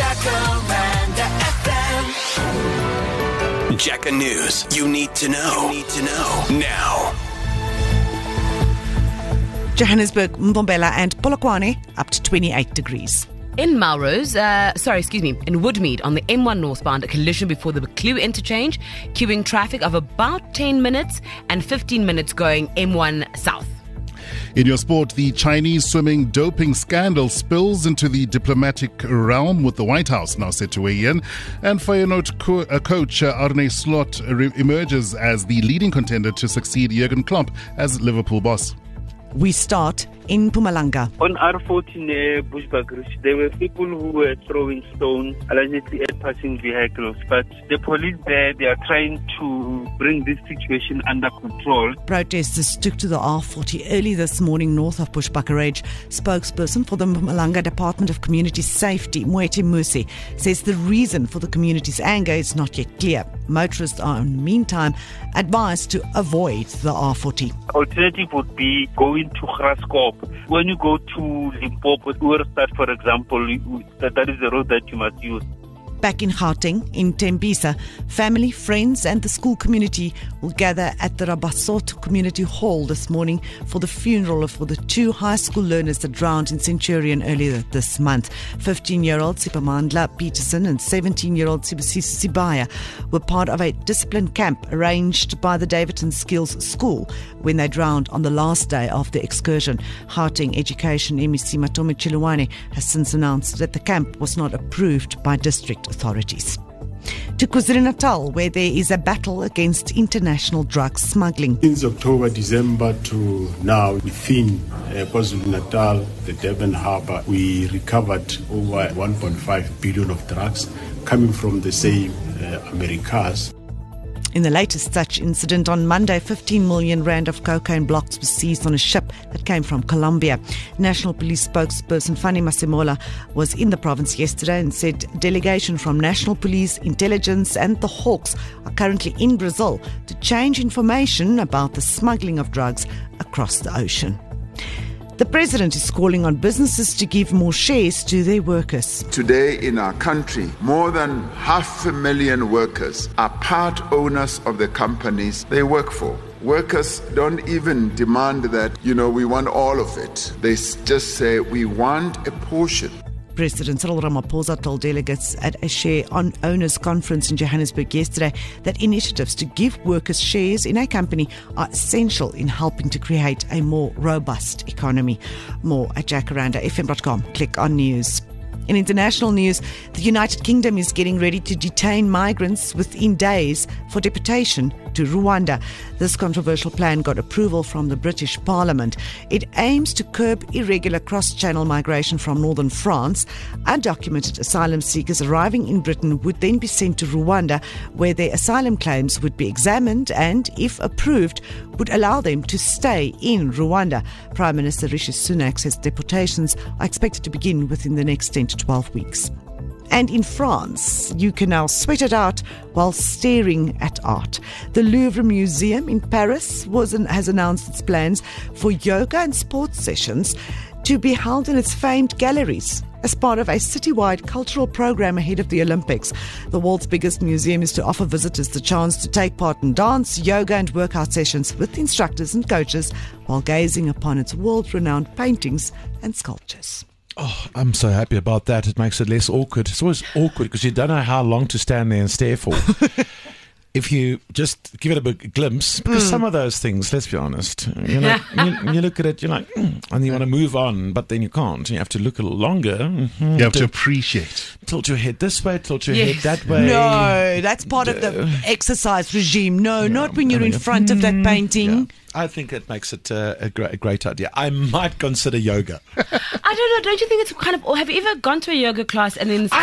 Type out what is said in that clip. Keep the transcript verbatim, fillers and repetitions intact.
Jacaranda F M. Jacka News. You need to know. You need to know now. Johannesburg, Mbombela and Polokwane up to twenty-eight degrees. In Melrose, uh, sorry, excuse me, in Woodmead on the M one northbound, a collision before the Buccleuch interchange, queuing traffic of about ten minutes and fifteen minutes going M one south. In your sport, the Chinese swimming doping scandal spills into the diplomatic realm with the White House now set to weigh in. And Feyenoord co- uh, coach uh, Arne Slot re- emerges as the leading contender to succeed Jurgen Klopp as Liverpool boss. We start in Mpumalanga. On R fourteen uh, Bushbuckridge, there were people who were throwing stones allegedly at passing vehicles, but the police there, they are trying to bring this situation under control. Protesters took to the R forty early this morning north of Bushbuckridge. Spokesperson for the Mpumalanga Department of Community Safety, Mwete Musi, says the reason for the community's anger is not yet clear. Motorists are in the meantime advised to avoid the R forty. Alternative would be going to Graskop. When you go to Limpopo, Oorstad, for example, that, that is the road that you must use. Back in Gauteng, in Tembisa, family, friends and the school community will gather at the Rabasoto Community Hall this morning for the funeral for the two high school learners that drowned in Centurion earlier this month. fifteen-year-old Sipamandla Peterson and seventeen-year-old Sibasiso Sibaya were part of a discipline camp arranged by the Davidson Skills School when they drowned on the last day of the excursion. Gauteng Education M E C Matome Chiluwane has since announced that the camp was not approved by district authorities. To KwaZulu-Natal, where there is a battle against international drug smuggling. Since October, December to now, within uh, KwaZulu-Natal, the Durban Harbour, we recovered over one point five billion of drugs coming from the same uh, Americas. In the latest such incident on Monday, fifteen million rand of cocaine blocks was seized on a ship that came from Colombia. National Police spokesperson Fanny Masemola was in the province yesterday and said delegation from National Police, Intelligence and the Hawks are currently in Brazil to change information about the smuggling of drugs across the ocean. The president is calling on businesses to give more shares to their workers. Today in our country, more than half a million workers are part owners of the companies they work for. Workers don't even demand that, you know, we want all of it. They just say we want a portion. President Cyril Ramaphosa told delegates at a share on owners conference in Johannesburg yesterday that initiatives to give workers shares in a company are essential in helping to create a more robust economy. More at jacaranda f m dot com. Click on news. In international news, the United Kingdom is getting ready to detain migrants within days for deportation to Rwanda. This controversial plan got approval from the British Parliament. It aims to curb irregular cross-channel migration from northern France. Undocumented asylum seekers arriving in Britain would then be sent to Rwanda, where their asylum claims would be examined and, if approved, would allow them to stay in Rwanda. Prime Minister Rishi Sunak says deportations are expected to begin within the next ten to twelve weeks. And in France, you can now sweat it out while staring at art. The Louvre Museum in Paris was an, has announced its plans for yoga and sports sessions to be held in its famed galleries as part of a citywide cultural program ahead of the Olympics. The world's biggest museum is to offer visitors the chance to take part in dance, yoga and workout sessions with instructors and coaches while gazing upon its world-renowned paintings and sculptures. Oh, I'm so happy about that. It makes it less awkward. It's always awkward because you don't know how long to stand there and stare for. If you just give it a big glimpse, because mm. some of those things, let's be honest, you know, you, you look at it, you're like, mm, and you want to move on, but then you can't. You have to look a little longer. Mm-hmm, you have to, to appreciate. Tilt your head this way, tilt your yes. head that way. No, that's part of the exercise regime. No, yeah, not when you're I mean, in front mm, of that painting. Yeah. I think it makes it uh, a, great, a great idea. I might consider yoga. I don't know. Don't you think it's kind of, or have you ever gone to a yoga class and then